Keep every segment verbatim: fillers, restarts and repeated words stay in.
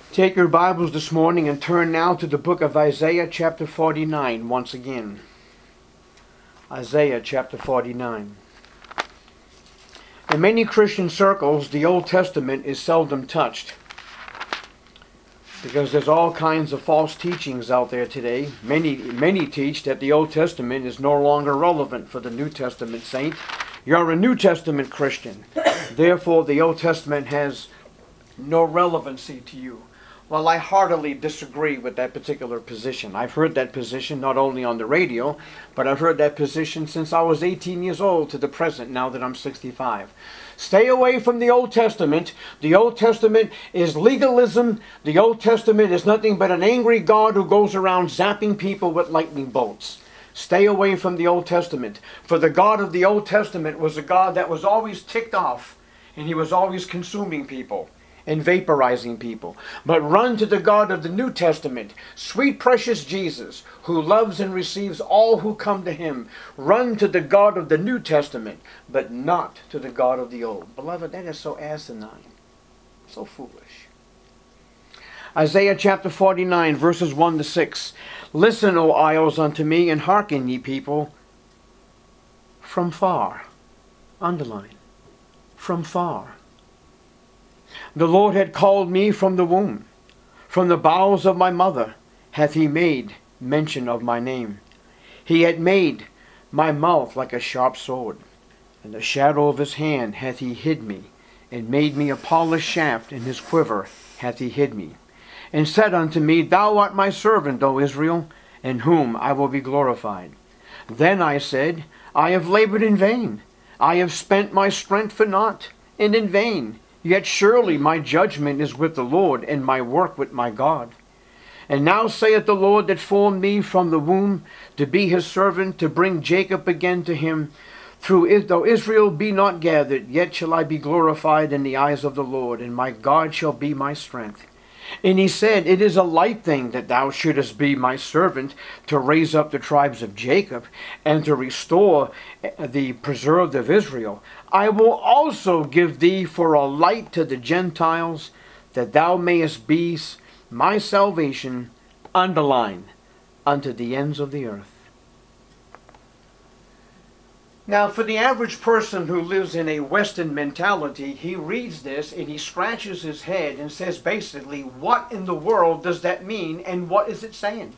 Take your Bibles this morning and turn now to the book of Isaiah chapter forty-nine once again. Isaiah chapter forty-nine. In many Christian circles, the Old Testament is seldom touched because there's all kinds of false teachings out there today. Many, many teach that the Old Testament is no longer relevant for the New Testament saint. You're a New Testament Christian. Therefore, the Old Testament has no relevancy to you. Well, I heartily disagree with that particular position. I've heard that position not only on the radio, but I've heard that position since I was eighteen years old to the present, now that I'm sixty-five. Stay away from the Old Testament. The Old Testament is legalism. The Old Testament is nothing but an angry God who goes around zapping people with lightning bolts. Stay away from the Old Testament. For the God of the Old Testament was a God that was always ticked off, and he was always consuming people and vaporizing people. But run to the God of the New Testament, sweet precious Jesus, who loves and receives all who come to him. Run to the God of the New Testament, but not to the God of the Old. Beloved, that is so asinine, so foolish. Isaiah chapter forty-nine, verses one to six. Listen, O isles, unto me, and hearken, ye people, from far. Underline, from far. The Lord had called me from the womb. From the bowels of my mother hath he made mention of my name. He had made my mouth like a sharp sword. In the shadow of his hand hath he hid me, and made me a polished shaft. In his quiver hath he hid me. And said unto me, Thou art my servant, O Israel, in whom I will be glorified. Then I said, I have labored in vain. I have spent my strength for naught, and in vain. Yet surely my judgment is with the Lord, and my work with my God. And now saith the Lord that formed me from the womb, to be his servant, to bring Jacob again to him. Through though Israel be not gathered, yet shall I be glorified in the eyes of the Lord, and my God shall be my strength. And he said, It is a light thing that thou shouldest be my servant, to raise up the tribes of Jacob, and to restore the preserved of Israel. I will also give thee for a light to the Gentiles, that thou mayest be my salvation, underline, unto the ends of the earth. Now, for the average person who lives in a Western mentality, he reads this and he scratches his head and says basically, what in the world does that mean, and what is it saying?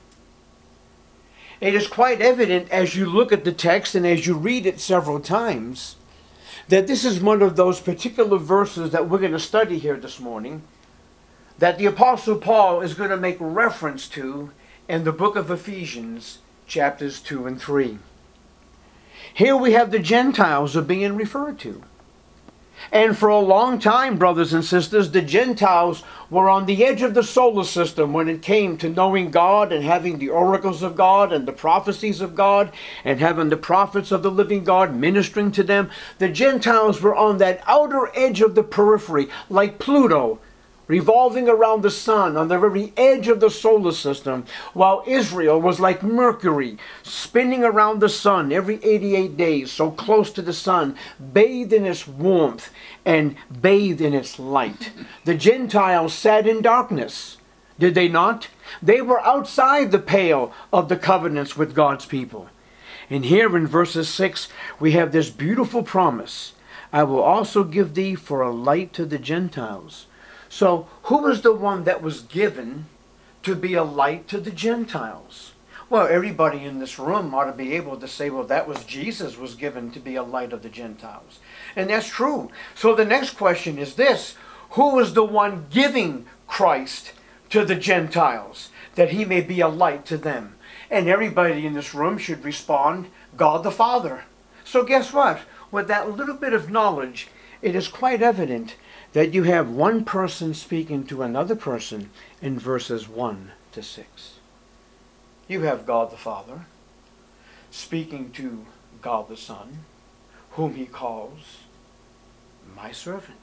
It is quite evident as you look at the text and as you read it several times, that this is one of those particular verses that we're going to study here this morning, that the Apostle Paul is going to make reference to in the book of Ephesians, chapters two and three. Here we have the Gentiles are being referred to. And for a long time, brothers and sisters, the Gentiles were on the edge of the solar system when it came to knowing God and having the oracles of God and the prophecies of God and having the prophets of the living God ministering to them. The Gentiles were on that outer edge of the periphery, like Pluto, revolving around the sun on the very edge of the solar system, while Israel was like Mercury, spinning around the sun every eighty-eight days, so close to the sun, bathed in its warmth and bathed in its light. The Gentiles sat in darkness, did they not? They were outside the pale of the covenants with God's people. And here in verses six, we have this beautiful promise. I will also give thee for a light to the Gentiles. So, who was the one that was given to be a light to the Gentiles? Well, everybody in this room ought to be able to say, well, that was Jesus was given to be a light of the Gentiles. And that's true. So the next question is this: who was the one giving Christ to the Gentiles, that he may be a light to them? And everybody in this room should respond, God the Father. So guess what? With that little bit of knowledge, it is quite evident that you have one person speaking to another person in verses one to six. You have God the Father speaking to God the Son, whom he calls my servant.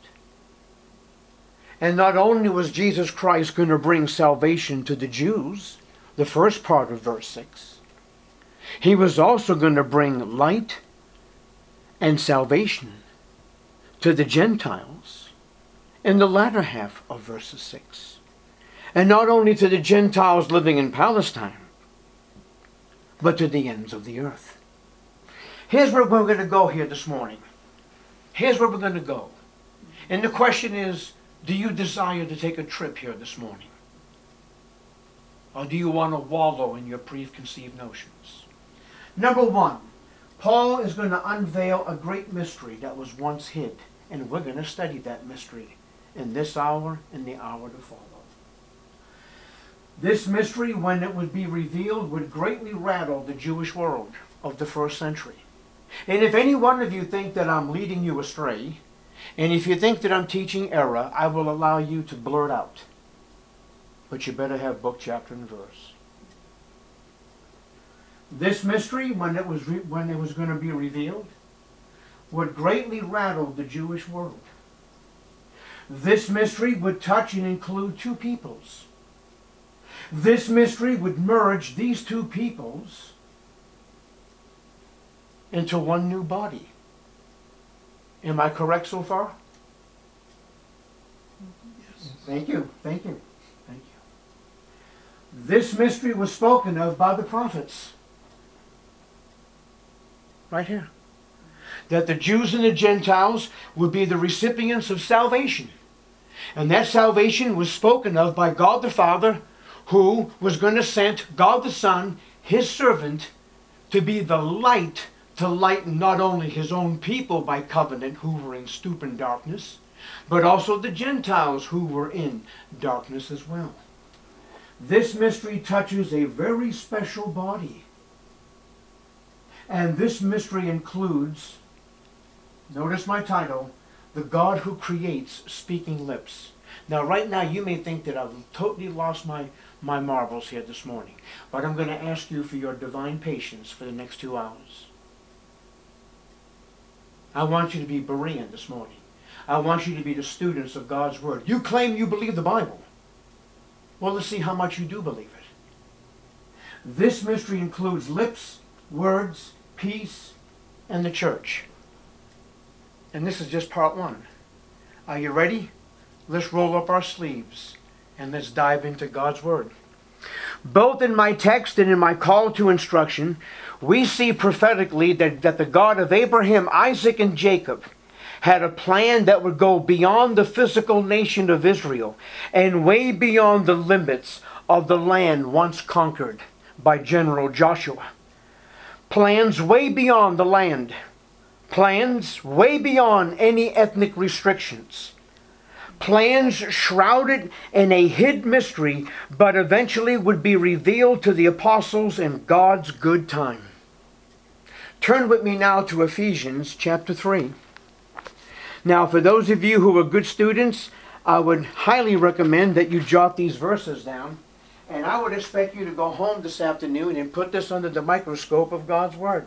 And not only was Jesus Christ going to bring salvation to the Jews, the first part of verse six, he was also going to bring light and salvation to the Gentiles in the latter half of verses six. And not only to the Gentiles living in Palestine, but to the ends of the earth. Here's where we're going to go here this morning. Here's where we're going to go. And the question is, do you desire to take a trip here this morning? Or do you want to wallow in your preconceived notions? Number one, Paul is going to unveil a great mystery that was once hid. And we're going to study that mystery in this hour and the hour to follow. This mystery, when it would be revealed, would greatly rattle the Jewish world of the first century. And if any one of you think that I'm leading you astray, and if you think that I'm teaching error, I will allow you to blurt out. But you better have book, chapter, and verse. This mystery, when it was re- when it was going to be revealed, would greatly rattle the Jewish world. This mystery would touch and include two peoples. This mystery would merge these two peoples into one new body. Am I correct so far? Yes. Thank you. Thank you. Thank you. This mystery was spoken of by the prophets. Right here. That the Jews and the Gentiles would be the recipients of salvation. And that salvation was spoken of by God the Father, who was going to send God the Son, his servant, to be the light to lighten not only his own people by covenant who were in stupid darkness, but also the Gentiles who were in darkness as well. This mystery touches a very special body. And this mystery includes, notice my title, The God Who Creates Speaking Lips. Now right now you may think that I've totally lost my, my marbles here this morning, but I'm going to ask you for your divine patience for the next two hours. I want you to be Berean this morning. I want you to be the students of God's Word. You claim you believe the Bible. Well, let's see how much you do believe it. This mystery includes lips, words, peace, and the church. And this is just part one. Are you ready? Let's roll up our sleeves and let's dive into God's Word. Both in my text and in my call to instruction, we see prophetically that, that the God of Abraham, Isaac, and Jacob had a plan that would go beyond the physical nation of Israel and way beyond the limits of the land once conquered by General Joshua. Plans way beyond the land. Plans way beyond any ethnic restrictions. Plans shrouded in a hid mystery, but eventually would be revealed to the apostles in God's good time. Turn with me now to Ephesians chapter three. Now, for those of you who are good students, I would highly recommend that you jot these verses down. And I would expect you to go home this afternoon and put this under the microscope of God's Word.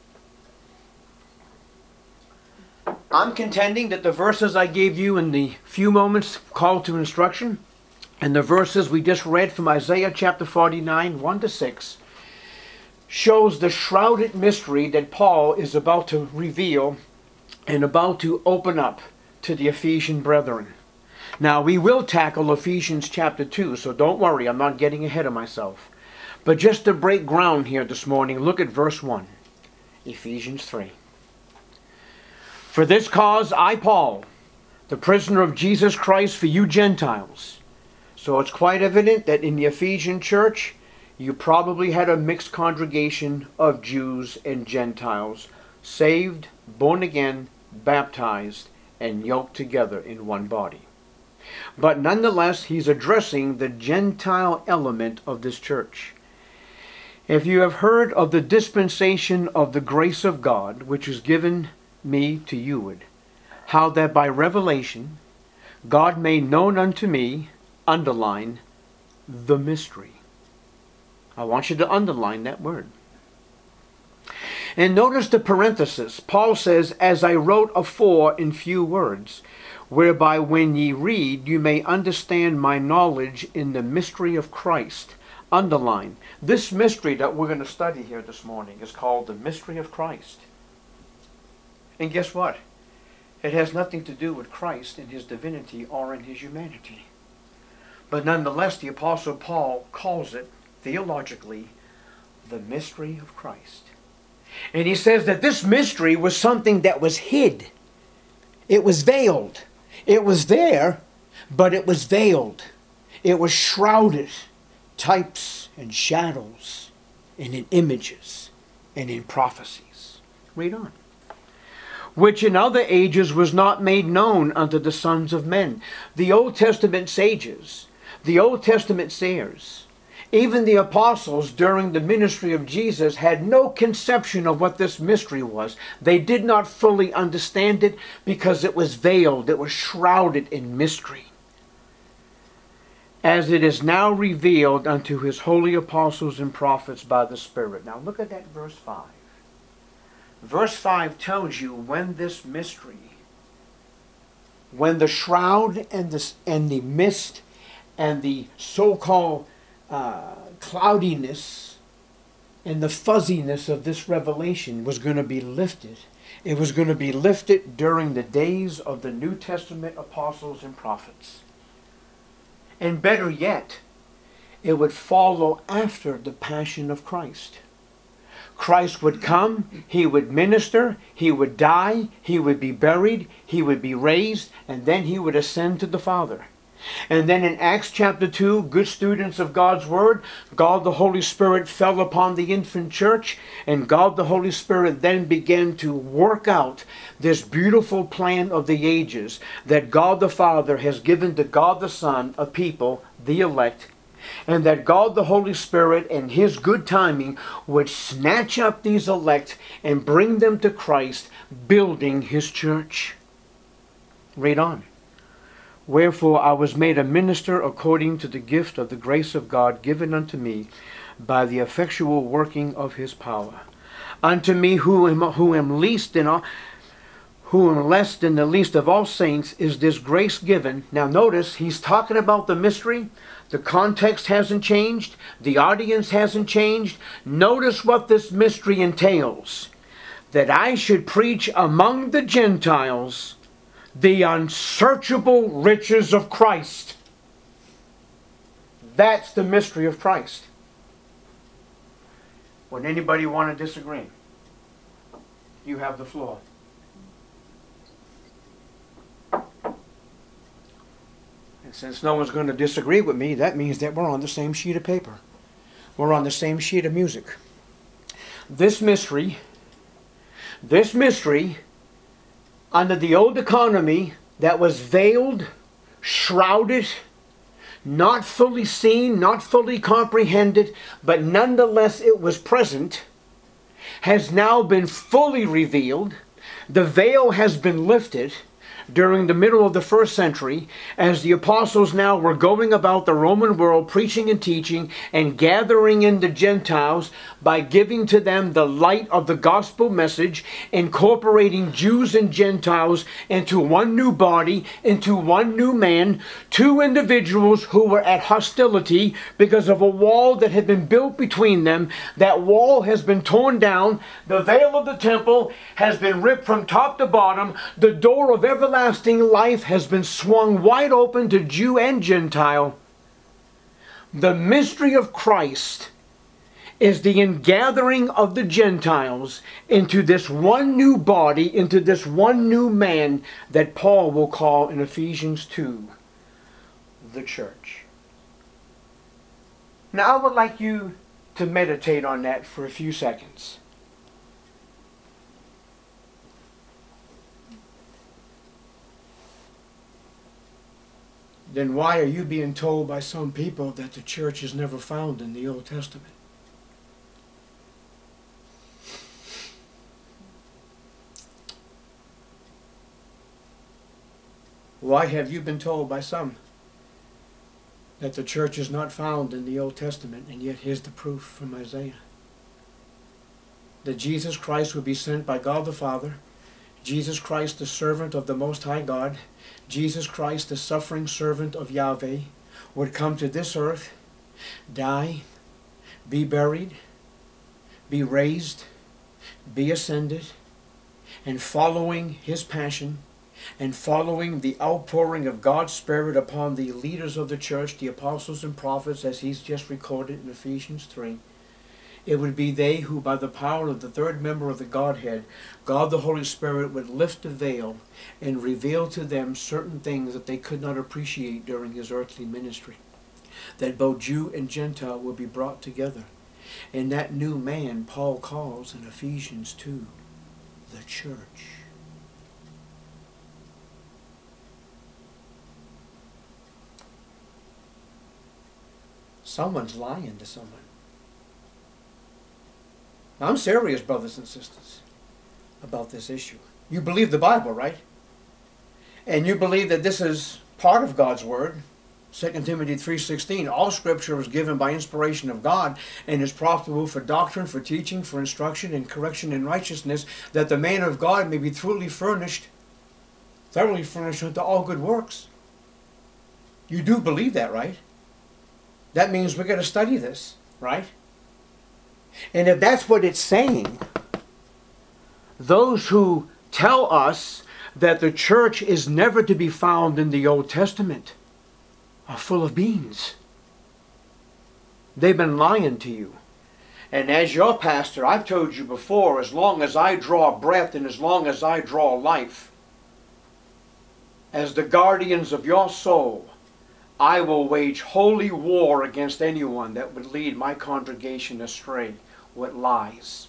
I'm contending that the verses I gave you in the few moments call to instruction and the verses we just read from Isaiah chapter forty-nine, one to six, shows the shrouded mystery that Paul is about to reveal and about to open up to the Ephesian brethren. Now, we will tackle Ephesians chapter two, so don't worry, I'm not getting ahead of myself. But just to break ground here this morning, look at verse one, Ephesians three. For this cause I, Paul, the prisoner of Jesus Christ for you Gentiles. So it's quite evident that in the Ephesian church, you probably had a mixed congregation of Jews and Gentiles, saved, born again, baptized, and yoked together in one body. But nonetheless, he's addressing the Gentile element of this church. If you have heard of the dispensation of the grace of God, which is given me to you, how that by revelation God made known unto me, underline, the mystery. I want you to underline that word. And notice the parenthesis. Paul says, as I wrote afore in few words, whereby when ye read, you may understand my knowledge in the mystery of Christ. Underline. This mystery that we're going to study here this morning is called the mystery of Christ. And guess what? It has nothing to do with Christ in his divinity or in his humanity. But nonetheless, the Apostle Paul calls it, theologically, the mystery of Christ. And he says that this mystery was something that was hid. It was veiled. It was there, but it was veiled. It was shrouded. Types and shadows, and in images, and in prophecies. Read on. Which in other ages was not made known unto the sons of men. The Old Testament sages, the Old Testament seers, even the apostles during the ministry of Jesus had no conception of what this mystery was. They did not fully understand it because it was veiled, it was shrouded in mystery. As it is now revealed unto his holy apostles and prophets by the Spirit. Now look at that verse five. Verse five tells you when this mystery, when the shroud and the, and the mist and the so-called uh, cloudiness and the fuzziness of this revelation was going to be lifted. It was going to be lifted during the days of the New Testament apostles and prophets. And better yet, it would follow after the passion of Christ. Christ would come, he would minister, he would die, he would be buried, he would be raised, and then he would ascend to the Father. And then in Acts chapter two, good students of God's Word, God the Holy Spirit fell upon the infant church, and God the Holy Spirit then began to work out this beautiful plan of the ages that God the Father has given to God the Son, a people, the elect, and that God the Holy Spirit in his good timing would snatch up these elect and bring them to Christ, building his church. Read on. Wherefore I was made a minister according to the gift of the grace of God given unto me by the effectual working of his power. Unto me who am, who am least in all, who am less than the least of all saints, is this grace given. Now notice, he's talking about the mystery. The context hasn't changed. The audience hasn't changed. Notice what this mystery entails. That I should preach among the Gentiles the unsearchable riches of Christ. That's the mystery of Christ. Would anybody want to disagree? You have the floor. And since no one's going to disagree with me, that means that we're on the same sheet of paper. We're on the same sheet of music. This mystery, this mystery, under the old economy that was veiled, shrouded, not fully seen, not fully comprehended, but nonetheless it was present, has now been fully revealed. The veil has been lifted during the middle of the first century, as the apostles now were going about the Roman world preaching and teaching and gathering in the Gentiles by giving to them the light of the gospel message, incorporating Jews and Gentiles into one new body, into one new man, two individuals who were at hostility because of a wall that had been built between them. That wall has been torn down. The veil of the temple has been ripped from top to bottom. The door of everlasting Everlasting life has been swung wide open to Jew and Gentile. The mystery of Christ is the ingathering of the Gentiles into this one new body, into this one new man that Paul will call in Ephesians two, the church. Now I would like you to meditate on that for a few seconds. Then why are you being told by some people that the church is never found in the Old Testament? Why have you been told by some that the church is not found in the Old Testament, and yet here's the proof from Isaiah? That Jesus Christ would be sent by God the Father, Jesus Christ, the servant of the Most High God, Jesus Christ, the suffering servant of Yahweh, would come to this earth, die, be buried, be raised, be ascended, and following his passion, and following the outpouring of God's Spirit upon the leaders of the church, the apostles and prophets, as he's just recorded in Ephesians three, it would be they who, by the power of the third member of the Godhead, God the Holy Spirit, would lift the veil and reveal to them certain things that they could not appreciate during his earthly ministry. That both Jew and Gentile will be brought together. And that new man Paul calls in Ephesians two, the church. Someone's lying to someone. I'm serious, brothers and sisters, about this issue. You believe the Bible, right? And you believe that this is part of God's Word. Second Timothy three sixteen, all Scripture is given by inspiration of God and is profitable for doctrine, for teaching, for instruction, and correction in righteousness, that the man of God may be truly furnished, thoroughly furnished unto all good works. You do believe that, right? That means we're going to study this, right? And if that's what it's saying, those who tell us that the church is never to be found in the Old Testament are full of beans. They've been lying to you. And as your pastor, I've told you before, as long as I draw breath and as long as I draw life, as the guardians of your soul, I will wage holy war against anyone that would lead my congregation astray with lies.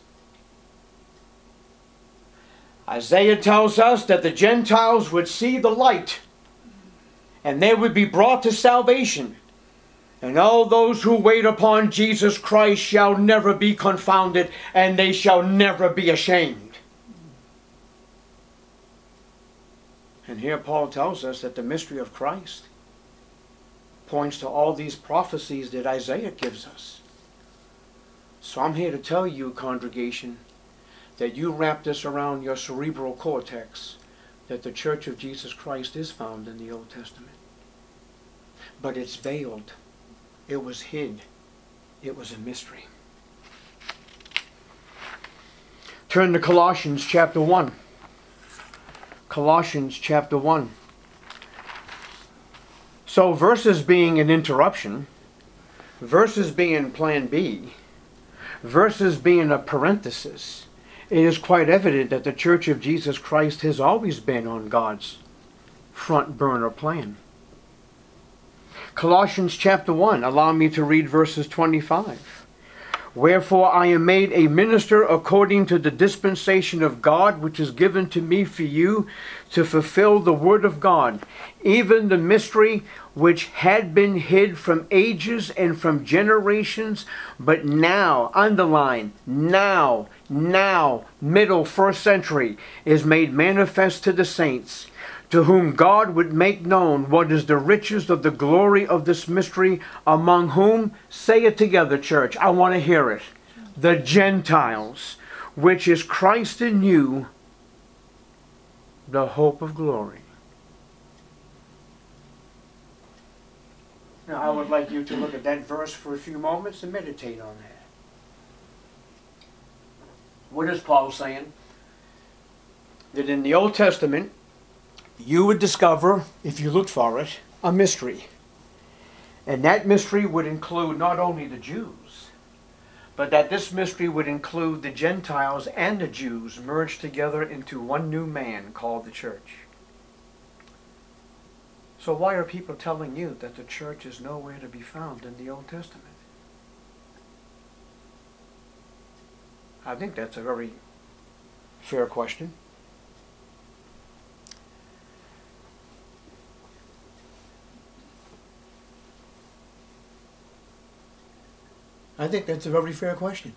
Isaiah tells us that the Gentiles would see the light and they would be brought to salvation. And all those who wait upon Jesus Christ shall never be confounded, and they shall never be ashamed. And here Paul tells us that the mystery of Christ points to all these prophecies that Isaiah gives us. So I'm here to tell you, congregation, that you wrap this around your cerebral cortex, that the Church of Jesus Christ is found in the Old Testament. But it's veiled. It was hid. It was a mystery. Turn to Colossians chapter one. Colossians chapter one. So verses being an interruption, verses being plan B, verses being a parenthesis, it is quite evident that the Church of Jesus Christ has always been on God's front burner plan. Colossians chapter one, allow me to read verses twenty-five. Wherefore I am made a minister according to the dispensation of God, which is given to me for you, to fulfill the word of God, even the mystery which had been hid from ages and from generations, but now, underline, now, now, middle first century, is made manifest to the saints, to whom God would make known what is the riches of the glory of this mystery, among whom, say it together, church, I want to hear it, the Gentiles, which is Christ in you, the hope of glory. Now I would like you to look at that verse for a few moments and meditate on that. What is Paul saying? That in the Old Testament, you would discover, if you looked for it, a mystery. And that mystery would include not only the Jews, but that this mystery would include the Gentiles and the Jews merged together into one new man called the church. So why are people telling you that the church is nowhere to be found in the Old Testament? I think that's a very fair question. I think that's a very fair question.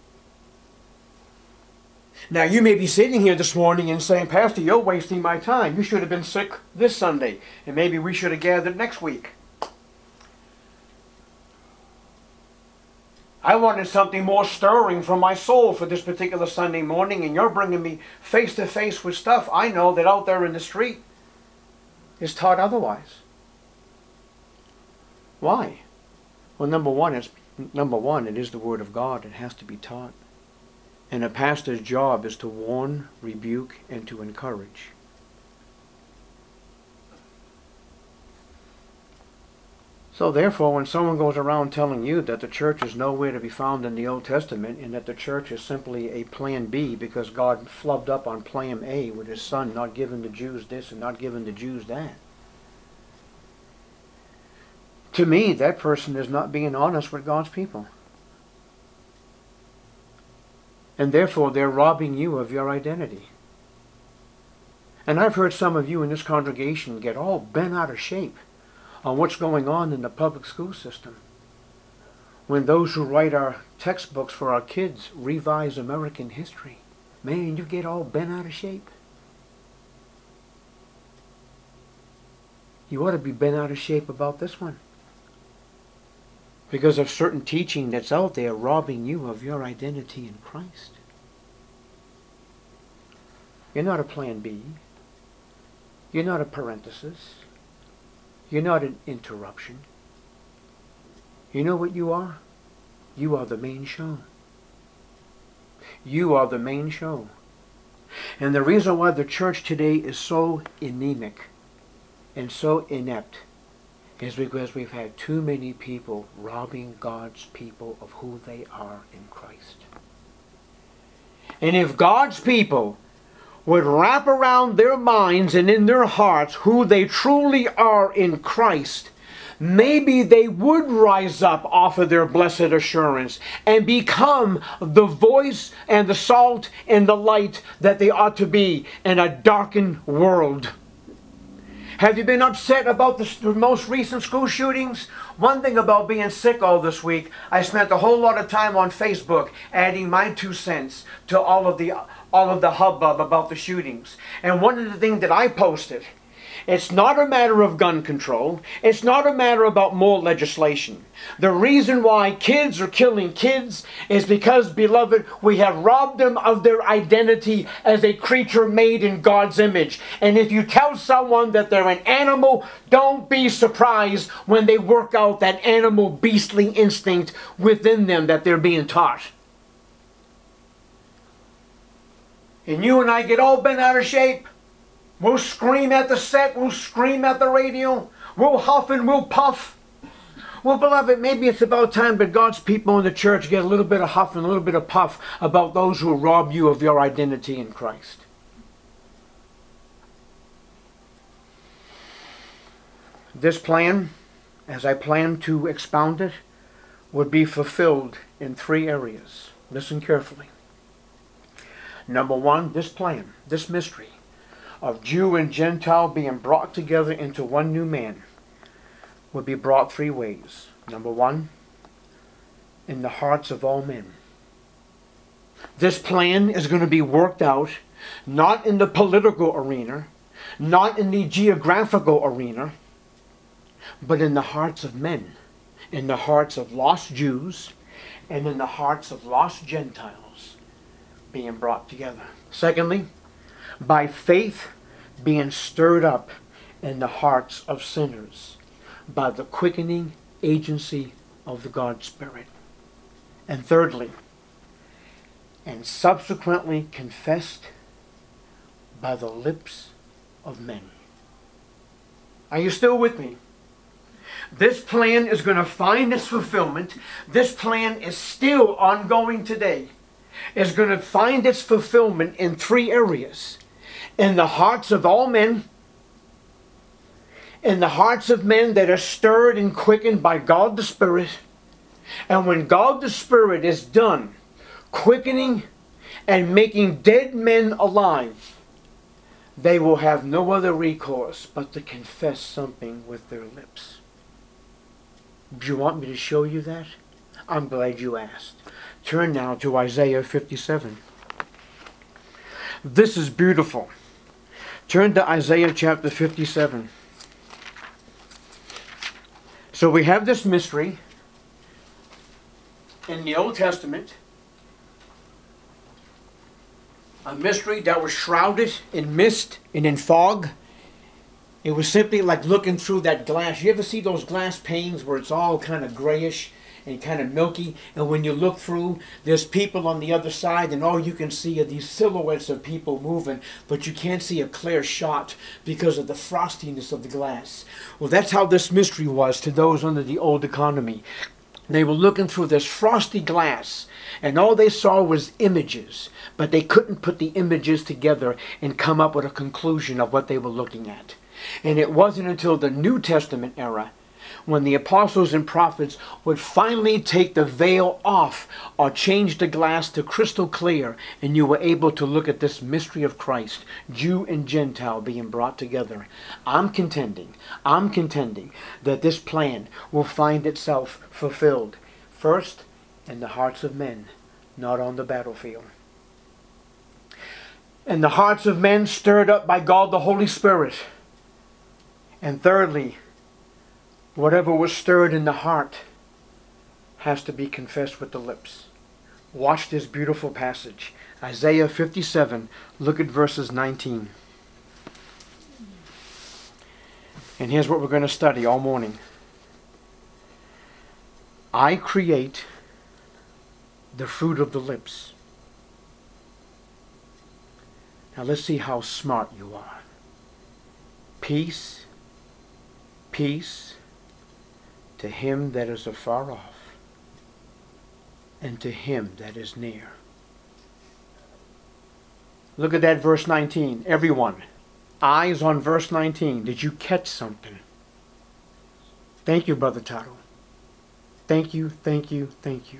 Now, you may be sitting here this morning and saying, Pastor, you're wasting my time. You should have been sick this Sunday, and maybe we should have gathered next week. I wanted something more stirring from my soul for this particular Sunday morning, and you're bringing me face to face with stuff I know that out there in the street is taught otherwise. Why? Well, number one, it's number one, it is the Word of God. It has to be taught. And a pastor's job is to warn, rebuke, and to encourage. So therefore, when someone goes around telling you that the church is nowhere to be found in the Old Testament and that the church is simply a plan B because God flubbed up on plan A with his son not giving the Jews this and not giving the Jews that, to me, that person is not being honest with God's people. And therefore, they're robbing you of your identity. And I've heard some of you in this congregation get all bent out of shape on what's going on in the public school system, when those who write our textbooks for our kids revise American history. Man, you get all bent out of shape. You ought to be bent out of shape about this one, because of certain teaching that's out there robbing you of your identity in Christ. You're not a plan B. You're not a parenthesis. You're not an interruption. You know what you are? You are the main show. You are the main show. And the reason why the church today is so anemic and so inept is because we've had too many people robbing God's people of who they are in Christ. And if God's people would wrap around their minds and in their hearts who they truly are in Christ, maybe they would rise up off of their blessed assurance and become the voice and the salt and the light that they ought to be in a darkened world. Have you been upset about the most recent school shootings? One thing about being sick all this week, I spent a whole lot of time on Facebook adding my two cents to all of the all of the hubbub about the shootings. And one of the things that I posted, it's not a matter of gun control. It's not a matter about more legislation. The reason why kids are killing kids is because, beloved, we have robbed them of their identity as a creature made in God's image. And if you tell someone that they're an animal, don't be surprised when they work out that animal beastly instinct within them that they're being taught. And you and I get all bent out of shape. We'll scream at the set. We'll scream at the radio. We'll huff and we'll puff. Well, beloved, maybe it's about time that God's people in the church get a little bit of huff and a little bit of puff about those who rob you of your identity in Christ. This plan, as I plan to expound it, would be fulfilled in three areas. Listen carefully. Number one, this plan, this mystery of Jew and Gentile being brought together into one new man would be brought three ways. Number one, in the hearts of all men. This plan is going to be worked out not in the political arena, not in the geographical arena, but in the hearts of men, in the hearts of lost Jews, and in the hearts of lost Gentiles being brought together. Secondly, by faith being stirred up in the hearts of sinners by the quickening agency of the God Spirit. And thirdly, and subsequently confessed by the lips of men. Are you still with me? This plan is going to find its fulfillment. This plan is still ongoing today. It's going to find its fulfillment in three areas. In the hearts of all men, in the hearts of men that are stirred and quickened by God the Spirit. And when God the Spirit is done quickening and making dead men alive, they will have no other recourse but to confess something with their lips. Do you want me to show you that? I'm glad you asked. Turn now to Isaiah fifty-seven. This is beautiful. Turn to Isaiah chapter fifty-seven. So we have this mystery in the Old Testament. A mystery that was shrouded in mist and in fog. It was simply like looking through that glass. You ever see those glass panes where it's all kind of grayish and kind of milky. And when you look through, there's people on the other side, and all you can see are these silhouettes of people moving, but you can't see a clear shot because of the frostiness of the glass. Well, that's how this mystery was to those under the old economy. They were looking through this frosty glass, and all they saw was images, but they couldn't put the images together and come up with a conclusion of what they were looking at. And it wasn't until the New Testament era when the apostles and prophets would finally take the veil off or change the glass to crystal clear, and you were able to look at this mystery of Christ, Jew and Gentile being brought together. I'm contending, I'm contending that this plan will find itself fulfilled first in the hearts of men, not on the battlefield. And the hearts of men stirred up by God the Holy Spirit. And thirdly, whatever was stirred in the heart has to be confessed with the lips. Watch this beautiful passage. Isaiah fifty-seven, look at verses nineteen. And here's what we're going to study all morning. I create the fruit of the lips. Now let's see how smart you are. Peace, peace to him that is afar off, and to him that is near. Look at that verse nineteen. Everyone, eyes on verse nineteen. Did you catch something? Thank you, Brother Taro. Thank you, thank you, thank you.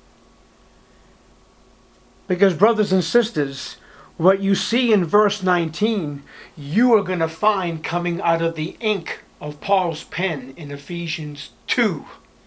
Because, brothers and sisters, what you see in verse nineteen, you are going to find coming out of the ink of Paul's pen in Ephesians two.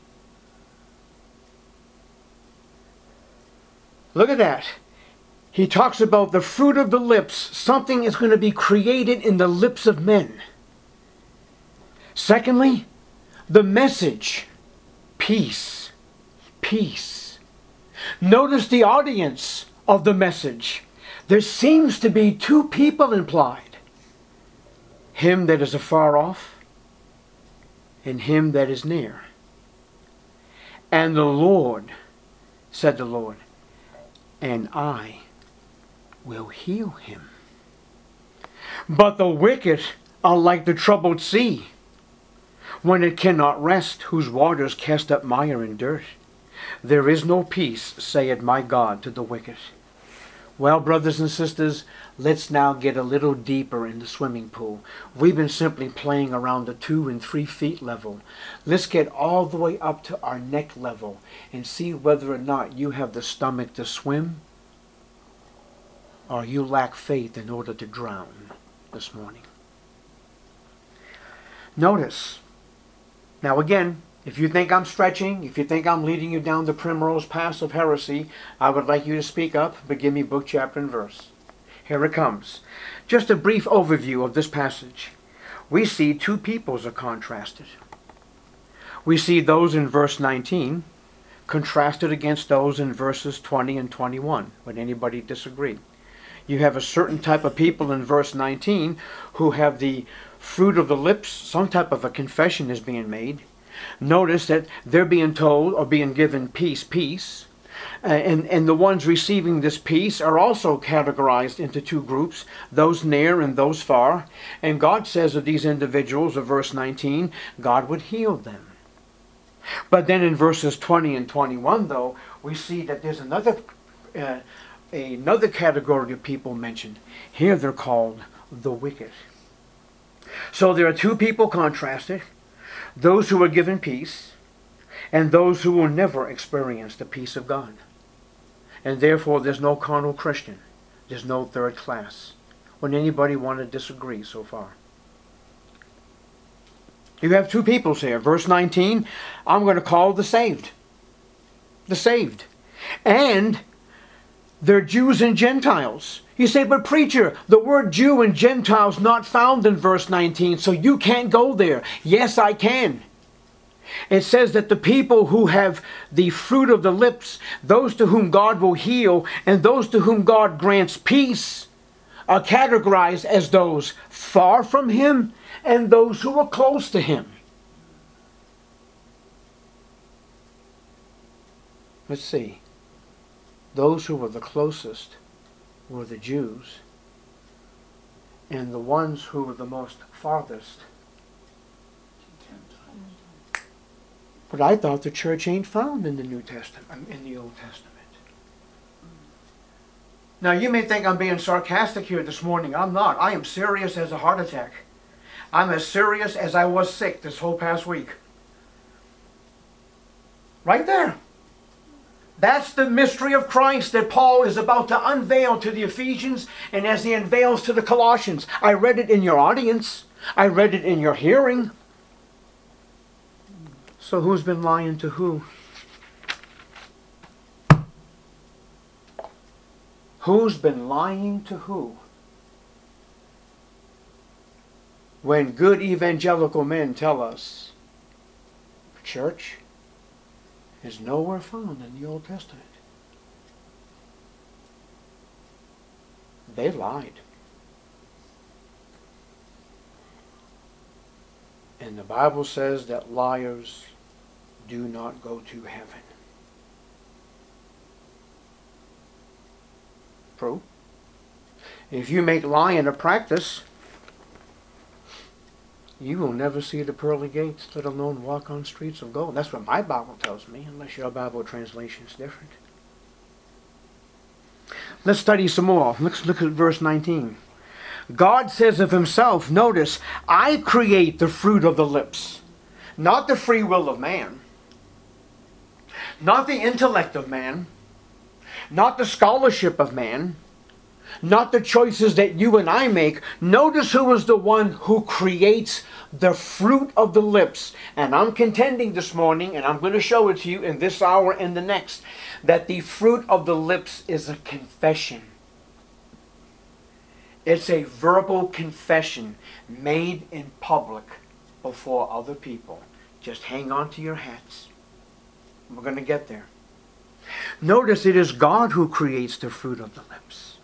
Look at that. He talks about the fruit of the lips. Something is going to be created in the lips of men. Secondly, the message. Peace. Peace. Notice the audience of the message. There seems to be two people implied. Him that is afar off, and him that is near. And the Lord, said the Lord, and I will heal him. But the wicked are like the troubled sea, when it cannot rest, whose waters cast up mire and dirt. There is no peace, saith my God, to the wicked. Well, brothers and sisters, let's now get a little deeper in the swimming pool. We've been simply playing around the two and three feet level. Let's get all the way up to our neck level and see whether or not you have the stomach to swim, or you lack faith in order to drown this morning. Notice, now again, if you think I'm stretching, if you think I'm leading you down the primrose path of heresy, I would like you to speak up, but give me book, chapter, and verse. Here it comes. Just a brief overview of this passage. We see two peoples are contrasted. We see those in verse nineteen contrasted against those in verses twenty and twenty-one. Would anybody disagree? You have a certain type of people in verse nineteen who have the fruit of the lips. Some type of a confession is being made. Notice that they're being told or being given peace, peace. Uh, and, and the ones receiving this peace are also categorized into two groups, those near and those far. And God says of these individuals of verse nineteen, God would heal them. But then in verses twenty and twenty-one, though, we see that there's another, uh, another category of people mentioned. Here they're called the wicked. So there are two people contrasted. Those who are given peace, and those who will never experience the peace of God. And therefore there's no carnal Christian. There's no third class. Would anybody want to disagree so far? You have two peoples here. Verse nineteen, I'm going to call the saved. The saved. And they're Jews and Gentiles. You say, but preacher, the word Jew and Gentiles not found in verse nineteen, so you can't go there. Yes, I can. It says that the people who have the fruit of the lips, those to whom God will heal, and those to whom God grants peace, are categorized as those far from him and those who are close to him. let's see, those who were the closest were the Jews, and the ones who were the most farthest. But I thought the church ain't found in the New Testament, in the Old Testament. Now you may think I'm being sarcastic here this morning. I'm not. I am serious as a heart attack. I'm as serious as I was sick this whole past week. Right there. That's the mystery of Christ that Paul is about to unveil to the Ephesians, and as he unveils to the Colossians. I read it in your audience. I read it in your hearing. So who's been lying to who? Who's been lying to who? When good evangelical men tell us the church is nowhere found in the Old Testament. They lied. And the Bible says that liars do not go to heaven. True. If you make lying a practice, you will never see the pearly gates, let alone walk on streets of gold. That's what my Bible tells me, unless your Bible translation is different. Let's study some more. Let's look at verse nineteen. God says of himself, notice, I create the fruit of the lips. Not the free will of man. Not the intellect of man. Not the scholarship of man. Not the choices that you and I make. Notice who is the one who creates the fruit of the lips. And I'm contending this morning, and I'm going to show it to you in this hour and the next, that the fruit of the lips is a confession. It's a verbal confession made in public before other people. Just hang on to your hats. We're going to get there. Notice it is God who creates the fruit of the lips.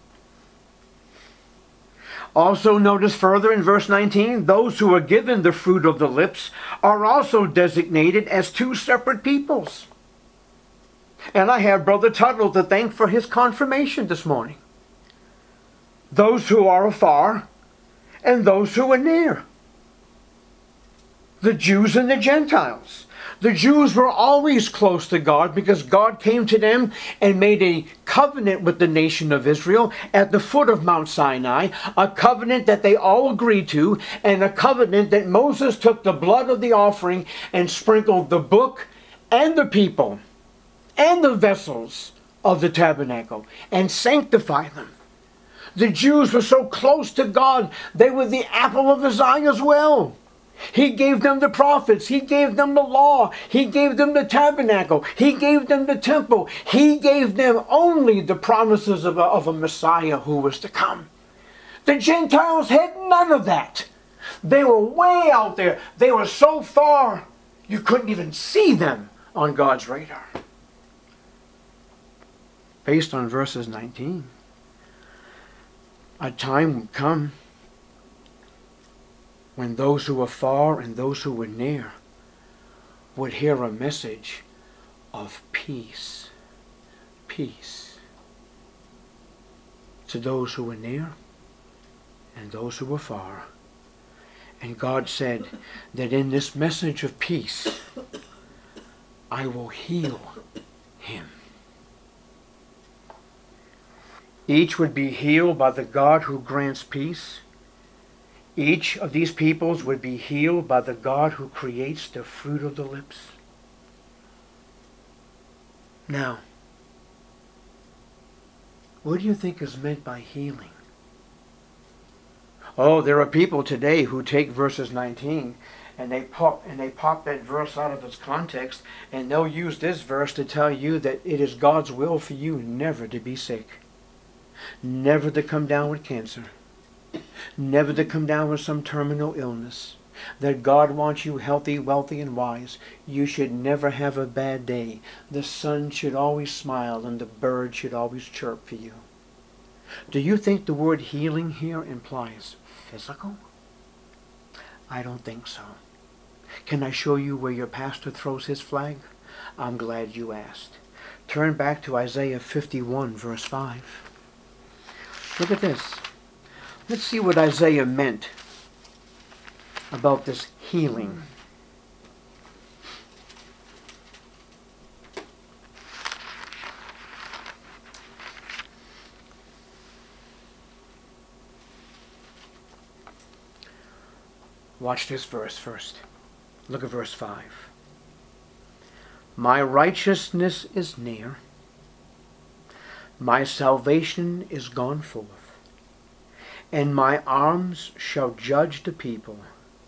Also notice further in verse nineteen, those who are given the fruit of the lips are also designated as two separate peoples. And I have Brother Tuttle to thank for his confirmation this morning. Those who are afar and those who are near. The Jews and the Gentiles. The Jews were always close to God because God came to them and made a covenant with the nation of Israel at the foot of Mount Sinai, a covenant that they all agreed to, and a covenant that Moses took the blood of the offering and sprinkled the book and the people and the vessels of the tabernacle and sanctified them. The Jews were so close to God, they were the apple of his eye as well. He gave them the prophets. He gave them the law. He gave them the tabernacle. He gave them the temple. He gave them only the promises of a, of a Messiah who was to come. The Gentiles had none of that. They were way out there. They were so far, you couldn't even see them on God's radar. Based on verses nineteen, a time would come when those who were far and those who were near would hear a message of peace. Peace. To those who were near and those who were far. And God said that in this message of peace, I will heal him. Each would be healed by the God who grants peace. Each of these peoples would be healed by the God who creates the fruit of the lips. Now, what do you think is meant by healing? Oh, there are people today who take verses nineteen and they pop and they pop that verse out of its context, and they'll use this verse to tell you that it is God's will for you never to be sick, never to come down with cancer, never to come down with some terminal illness, that God wants you healthy, wealthy, and wise. You should never have a bad day. The sun should always smile and the bird should always chirp for you. Do you think the word healing here implies physical? I don't think so. Can I show you where your pastor throws his flag? I'm glad you asked. Turn back to Isaiah fifty-one, verse five. Look at this. Let's see what Isaiah meant about this healing. Watch this verse first. Look at verse five. My righteousness is near. My salvation is gone forth. And my arms shall judge the people.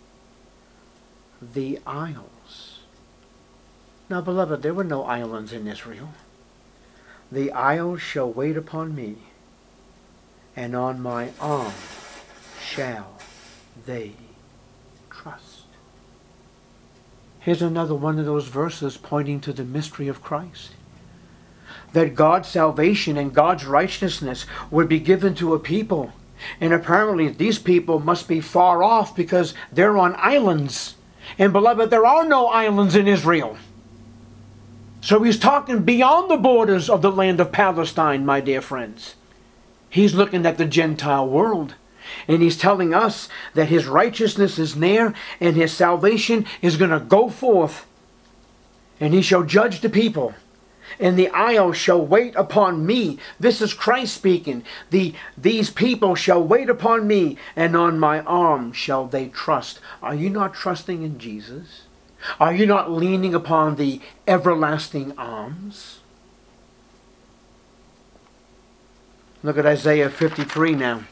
The isles. Now, beloved, there were no islands in Israel. The isles shall wait upon me, and on my arm shall they trust. Here's another one of those verses pointing to the mystery of Christ. That God's salvation and God's righteousness would be given to a people. And apparently these people must be far off because they're on islands. And beloved, there are no islands in Israel. So he's talking beyond the borders of the land of Palestine, my dear friends. He's looking at the Gentile world. And he's telling us that his righteousness is near and his salvation is going to go forth. And he shall judge the people. And the isles shall wait upon me. This is Christ speaking. The, these people shall wait upon me, and on my arm shall they trust. Are you not trusting in Jesus? Are you not leaning upon the everlasting arms? Look at Isaiah fifty-three now.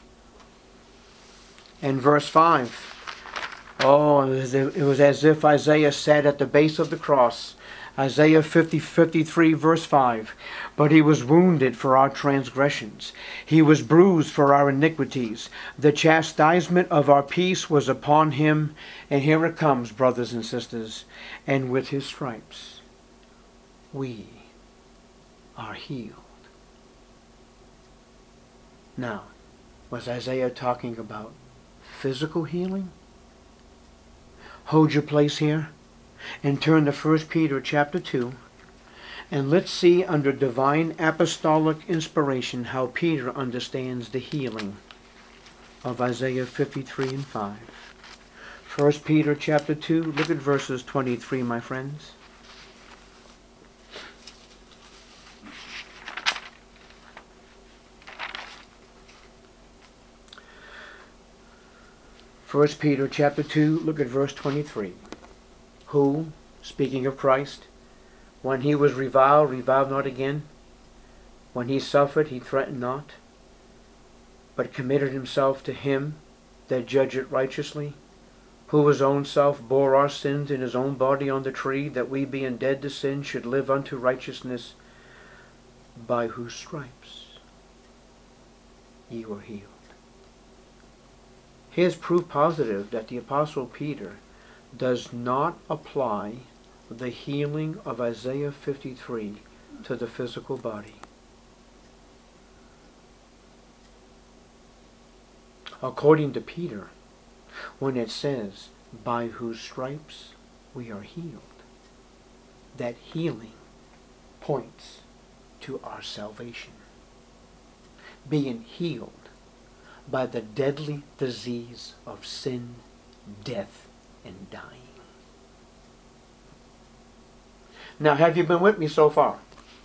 And verse five. Oh, it was as if Isaiah sat at the base of the cross. Isaiah fifty, fifty-three, verse five. But he was wounded for our transgressions. He was bruised for our iniquities. The chastisement of our peace was upon him. And here it comes, brothers and sisters. And with his stripes, we are healed. Now, was Isaiah talking about physical healing? Hold your place here and turn to First Peter chapter two, and let's see under divine apostolic inspiration how Peter understands the healing of Isaiah fifty-three and five. First Peter chapter two, look at verses twenty-three, my friends. First Peter chapter two, look at verse twenty-three. Who, speaking of Christ, when he was reviled, reviled not again. When he suffered, he threatened not, but committed himself to him that judgeth righteously, who his own self bore our sins in his own body on the tree, that we being dead to sin should live unto righteousness, by whose stripes ye were healed. Here's proof positive that the Apostle Peter does not apply the healing of Isaiah fifty-three to the physical body. According to Peter, when it says, by whose stripes we are healed, that healing points to our salvation. Being healed by the deadly disease of sin, death, and dying. Now, have you been with me so far?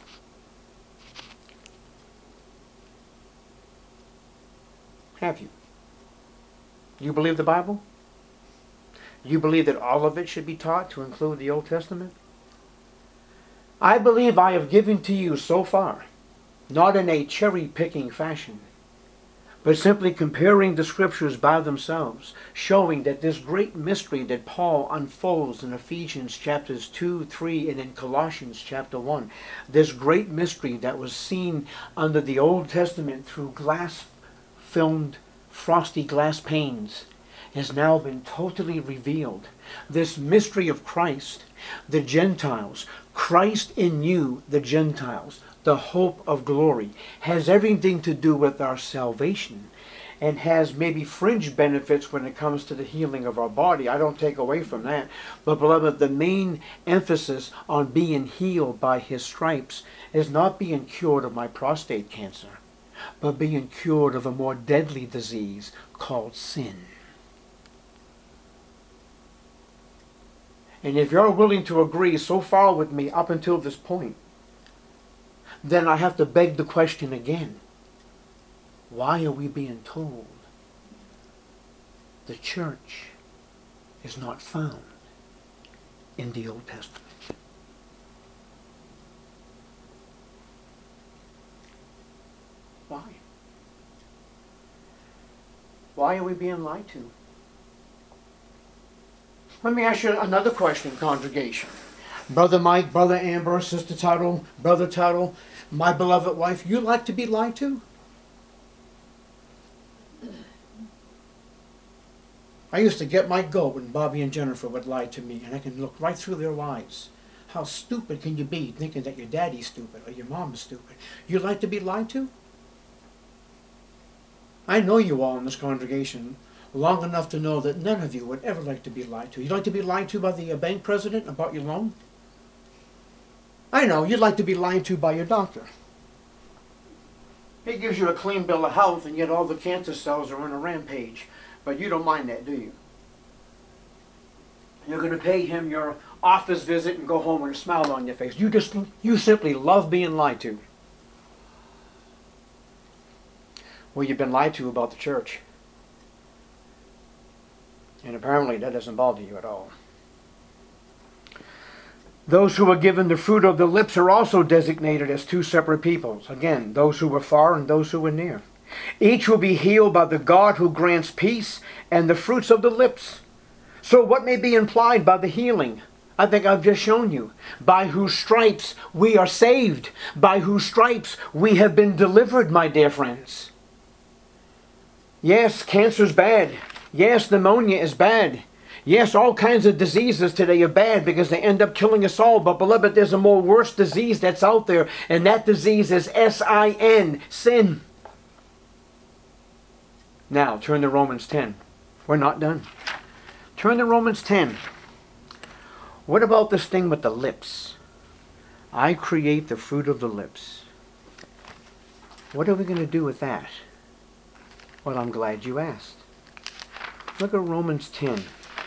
Have you? You believe the Bible? You believe that all of it should be taught to include the Old Testament? I believe I have given to you so far, not in a cherry-picking fashion, but simply comparing the scriptures by themselves, showing that this great mystery that Paul unfolds in Ephesians chapters two, three, and in Colossians chapter one, this great mystery that was seen under the Old Testament through glass-filmed, frosty glass panes, has now been totally revealed. This mystery of Christ, the Gentiles, Christ in you, the Gentiles, the hope of glory, has everything to do with our salvation. and has maybe fringe benefits when it comes to the healing of our body. I don't take away from that. But beloved, the main emphasis on being healed by his stripes is not being cured of my prostate cancer, but being cured of a more deadly disease called sin. And if you're willing to agree so far with me up until this point, then I have to beg the question again. Why are we being told the church is not found in the Old Testament? Why? Why are we being lied to? Let me ask you another question, congregation. Brother Mike, Brother Amber, Sister Tuttle, Brother Tuttle, my beloved wife, you like to be lied to? I used to get my goat when Bobby and Jennifer would lie to me, and I can look right through their eyes. How stupid can you be thinking that your daddy's stupid or your mom is stupid? You like to be lied to? I know you all in this congregation long enough to know that none of you would ever like to be lied to. You'd like to be lied to by the uh, bank president about your loan? I know, you'd like to be lied to by your doctor. He gives you a clean bill of health, and yet all the cancer cells are on a rampage. But you don't mind that, do you? You're going to pay him your office visit and go home with a smile on your face. You just, you simply love being lied to. Well, you've been lied to about the church. And apparently that doesn't bother you at all. Those who are given the fruit of the lips are also designated as two separate peoples. Again, those who were far and those who were near. Each will be healed by the God who grants peace and the fruits of the lips. So what may be implied by the healing? I think I've just shown you. By whose stripes we are saved. By whose stripes we have been delivered, my dear friends. Yes, cancer's bad. Yes, pneumonia is bad. Yes, all kinds of diseases today are bad because they end up killing us all. But beloved, there's a more worse disease that's out there. And that disease is S I N, sin. Now, turn to Romans ten. We're not done. Turn to Romans ten. What about this thing with the lips? I create the fruit of the lips. What are we going to do with that? Well, I'm glad you asked. Look at Romans ten.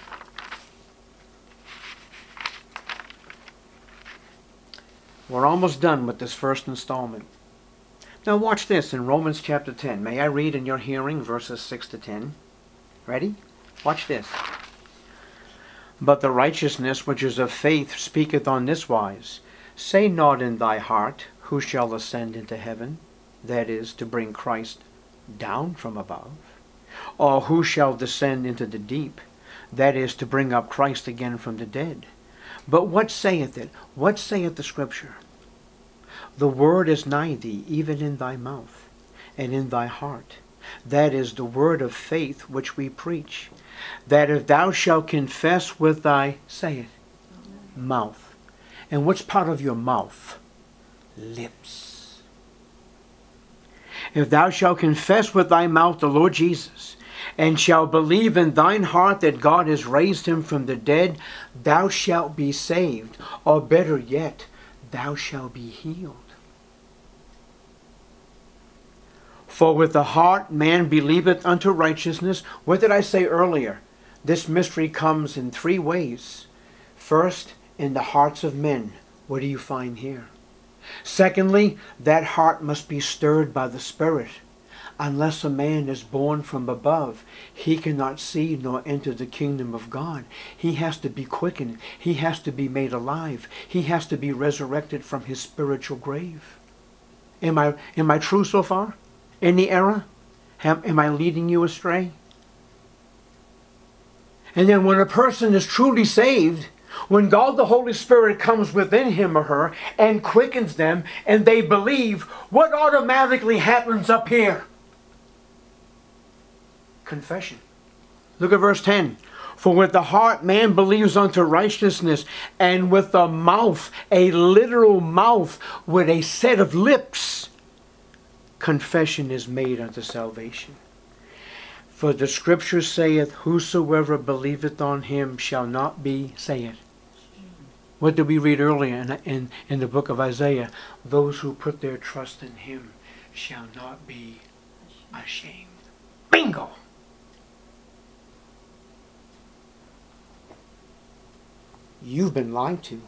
We're almost done with this first installment. Now watch this in Romans chapter ten. May I read in your hearing verses six to ten? Ready? Watch this. But the righteousness which is of faith speaketh on this wise. Say not in thy heart, who shall ascend into heaven? That is, to bring Christ down from above. Or who shall descend into the deep? That is, to bring up Christ again from the dead. But what saith it? What saith the Scripture? The word is nigh thee, even in thy mouth, and in thy heart. That is the word of faith which we preach. That if thou shalt confess with thy, say it, mouth. And what's part of your mouth? Lips. If thou shalt confess with thy mouth the Lord Jesus, and shalt believe in thine heart that God has raised him from the dead, thou shalt be saved. Or better yet, thou shalt be healed. For with the heart man believeth unto righteousness. What did I say earlier? This mystery comes in three ways. First, in the hearts of men. What do you find here? Secondly, that heart must be stirred by the Spirit. Unless a man is born from above, he cannot see nor enter the kingdom of God. He has to be quickened. He has to be made alive. He has to be resurrected from his spiritual grave. Am I, am I true so far? Any error? Am, am I leading you astray? And then when a person is truly saved, when God the Holy Spirit comes within him or her and quickens them and they believe, what automatically happens up here? Confession. Look at verse ten. For with the heart man believes unto righteousness, and with the mouth, a literal mouth with a set of lips, confession is made unto salvation. For the scripture saith, whosoever believeth on him shall not be, say it. What did we read earlier in, in, in the book of Isaiah? Those who put their trust in him shall not be ashamed. Bingo! You've been lied to.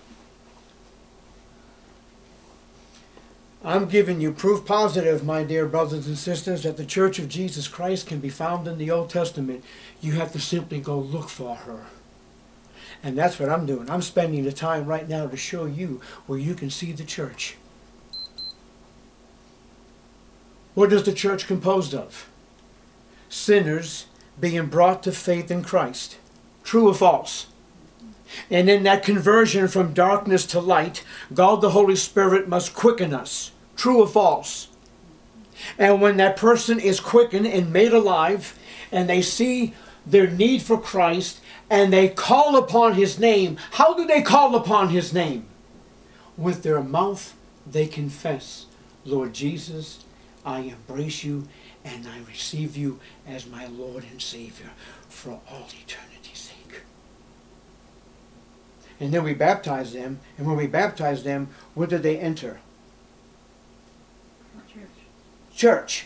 I'm giving you proof positive, my dear brothers and sisters, that the Church of Jesus Christ can be found in the Old Testament. You have to simply go look for her. And that's what I'm doing. I'm spending the time right now to show you where you can see the church. What is the church composed of? Sinners being brought to faith in Christ. True or false? And in that conversion from darkness to light, God the Holy Spirit must quicken us. True or false? And when that person is quickened and made alive, and they see their need for Christ, and they call upon His name, how do they call upon His name? With their mouth they confess, Lord Jesus, I embrace you and I receive you as my Lord and Savior for all eternity's sake. And then we baptize them, and when we baptize them, where do they enter? Church. Church.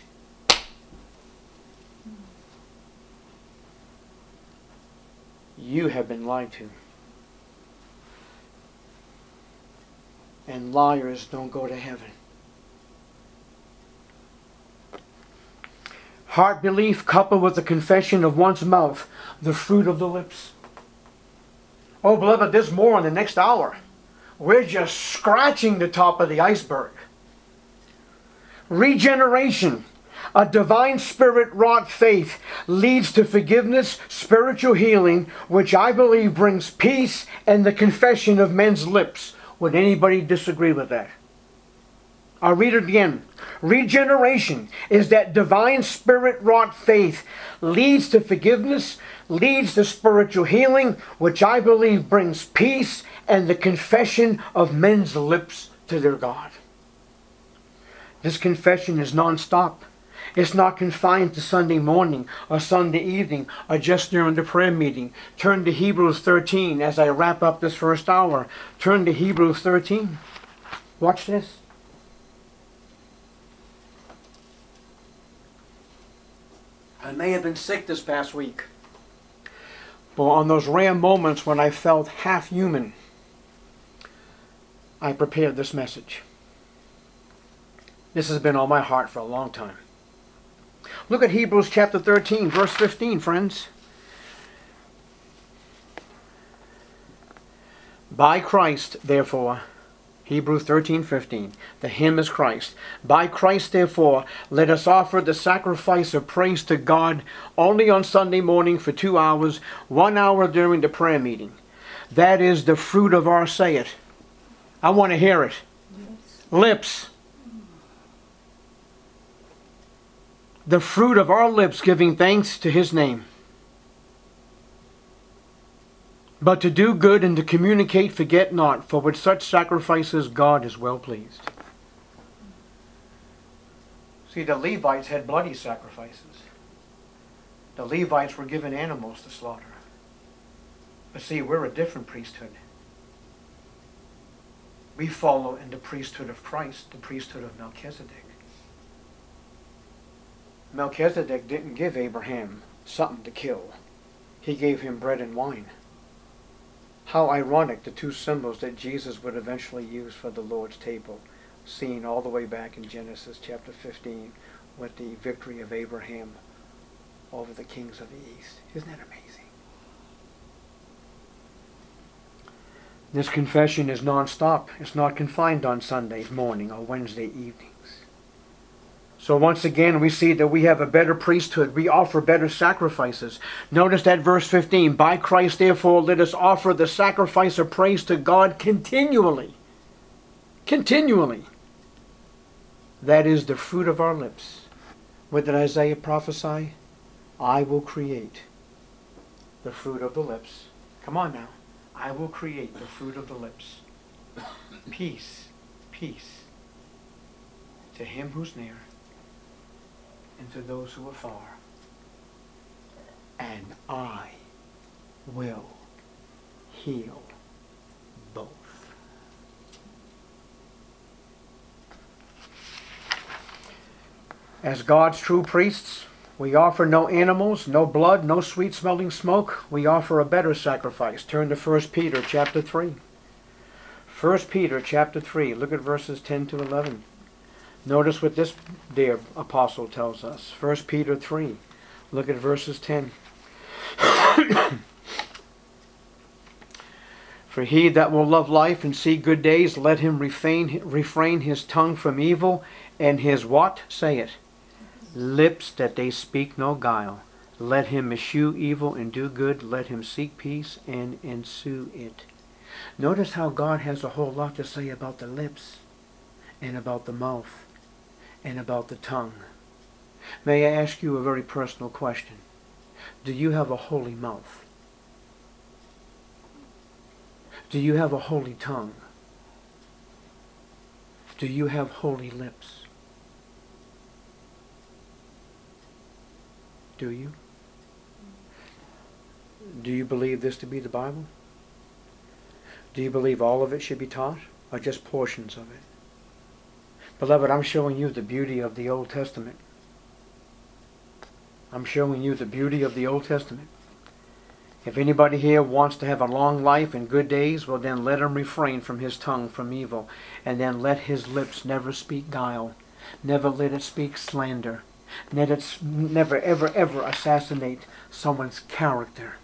You have been lied to. And liars don't go to heaven. Heart belief coupled with the confession of one's mouth, the fruit of the lips. Oh, beloved, there's more in the next hour. We're just scratching the top of the iceberg. Regeneration. A divine spirit-wrought faith leads to forgiveness, spiritual healing, which I believe brings peace and the confession of men's lips. Would anybody disagree with that? I'll read it again. Regeneration is that divine spirit-wrought faith leads to forgiveness, leads to spiritual healing, which I believe brings peace and the confession of men's lips to their God. This confession is non-stop. It's not confined to Sunday morning or Sunday evening or just during the prayer meeting. Turn to Hebrews thirteen as I wrap up this first hour. Turn to Hebrews thirteen. Watch this. I may have been sick this past week, but on those rare moments when I felt half human, I prepared this message. This has been on my heart for a long time. Look at Hebrews chapter thirteen, verse fifteen, friends. By Christ, therefore, Hebrews thirteen, fifteen, the hymn is Christ. By Christ, therefore, let us offer the sacrifice of praise to God only on Sunday morning for two hours, one hour during the prayer meeting. That is the fruit of our, say it. I want to hear it. Lips. Lips. The fruit of our lips giving thanks to His name. But to do good and to communicate, forget not, for with such sacrifices God is well pleased. See, the Levites had bloody sacrifices. The Levites were given animals to slaughter. But see, we're a different priesthood. We follow in the priesthood of Christ, the priesthood of Melchizedek. Melchizedek didn't give Abraham something to kill. He gave him bread and wine. How ironic, the two symbols that Jesus would eventually use for the Lord's table, seen all the way back in Genesis chapter fifteen with the victory of Abraham over the kings of the east. Isn't that amazing? This confession is non-stop. It's not confined on Sunday morning or Wednesday evening. So once again, we see that we have a better priesthood. We offer better sacrifices. Notice that verse fifteen. By Christ, therefore, let us offer the sacrifice of praise to God continually. Continually. That is the fruit of our lips. What did Isaiah prophesy? I will create the fruit of the lips. Come on now. I will create the fruit of the lips. Peace, peace to him who's near, and to those who are far. and I will heal both. As God's true priests, we offer no animals, no blood, no sweet-smelling smoke. We offer a better sacrifice. Turn to First Peter chapter three. First Peter chapter three. Look at verses ten to eleven. Notice what this dear apostle tells us. First Peter three. Look at verses ten. For he that will love life and see good days, let him refrain, refrain his tongue from evil, and his what? Say it. Lips that they speak no guile. Let him eschew evil and do good. Let him seek peace and ensue it. Notice how God has a whole lot to say about the lips, and about the mouth, and about the tongue. May I ask you a very personal question? Do you have a holy mouth? Do you have a holy tongue? Do you have holy lips? Do you? Do you believe this to be the Bible? Do you believe all of it should be taught, or just portions of it? Beloved, I'm showing you the beauty of the Old Testament. I'm showing you the beauty of the Old Testament. If anybody here wants to have a long life and good days, well then let him refrain from his tongue from evil, and then let his lips never speak guile. Never let it speak slander. Let it never, ever, ever assassinate someone's character.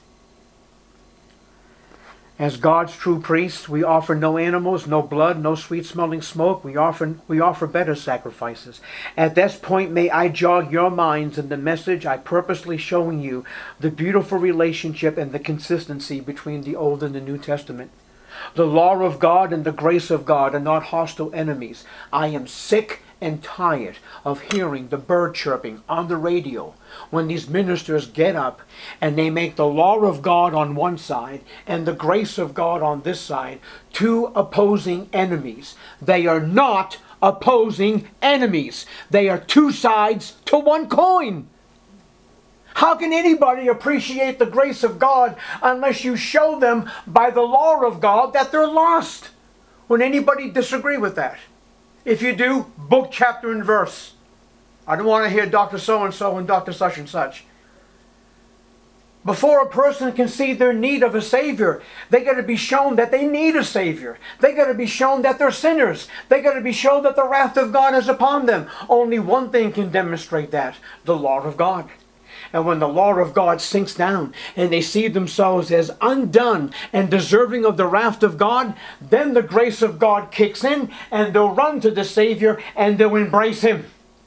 As God's true priests, we offer no animals, no blood, no sweet-smelling smoke. We offer, we offer better sacrifices. At this point, may I jog your minds in the message I purposely showing you, the beautiful relationship and the consistency between the Old and the New Testament. The law of God and the grace of God are not hostile enemies. I am sick and tired of hearing the bird chirping on the radio when these ministers get up and they make the law of God on one side and the grace of God on this side two opposing enemies. They are not opposing enemies. They are two sides to one coin. How can anybody appreciate the grace of God unless you show them by the law of God that they're lost? Would anybody disagree with that? If you do, book, chapter, and verse. I don't want to hear Doctor So-and-so and Doctor Such and Such. Before a person can see their need of a Savior, they got to be shown that they need a Savior. They got to be shown that they're sinners. They got to be shown that the wrath of God is upon them. Only one thing can demonstrate that: the law of God. And when the law of God sinks down and they see themselves as undone and deserving of the wrath of God, then the grace of God kicks in and they'll run to the Savior and they'll embrace Him.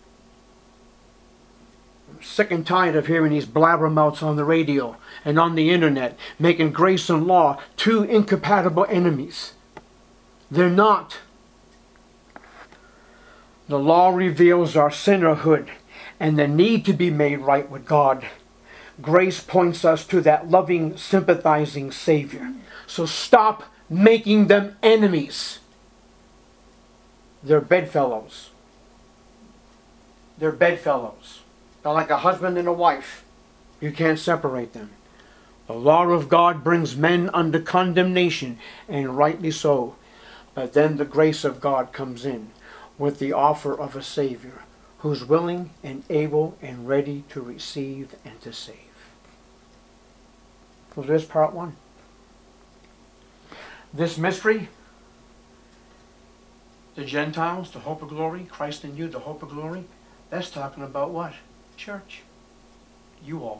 I'm sick and tired of hearing these blabbermouths on the radio and on the internet making grace and law two incompatible enemies. They're not. The law reveals our sinnerhood and the need to be made right with God. Grace points us to that loving, sympathizing Savior. So stop making them enemies. They're bedfellows. They're bedfellows. They're like a husband and a wife. You can't separate them. The law of God brings men under condemnation, and rightly so. But then the grace of God comes in with the offer of a Savior who's willing and able and ready to receive and to save. Well, there's part one. This mystery, the Gentiles, the hope of glory, Christ in you, the hope of glory, that's talking about what? Church. You all.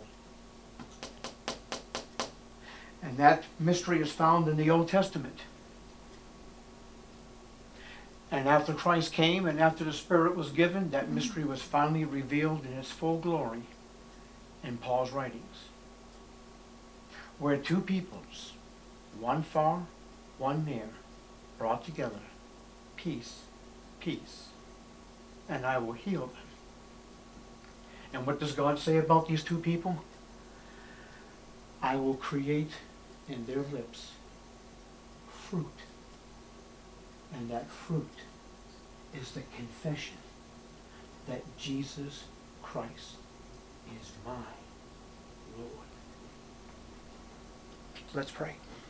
And that mystery is found in the Old Testament. And after Christ came and after the Spirit was given, that mystery was finally revealed in its full glory in Paul's writings. Where two peoples, one far, one near, brought together, peace, peace, and I will heal them. And what does God say about these two people? I will create in their lips fruit. And that fruit is the confession that Jesus Christ is my Let's pray.